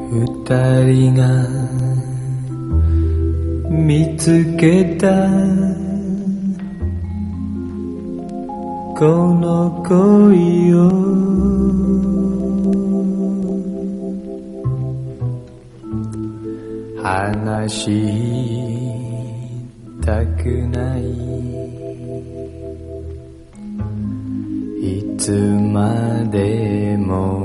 二人が見つけたこの恋を話したくないいつまでも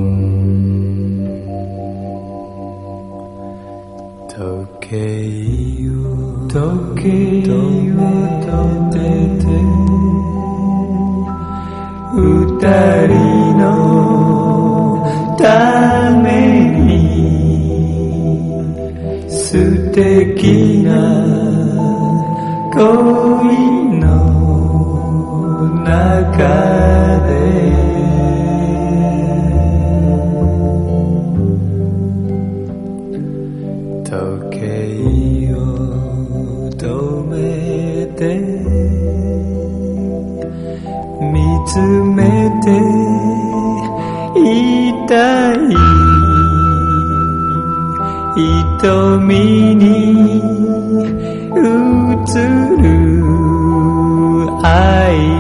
時計を止めて二人のために素敵な恋の中で時計を止めて見つめていたい瞳に映る愛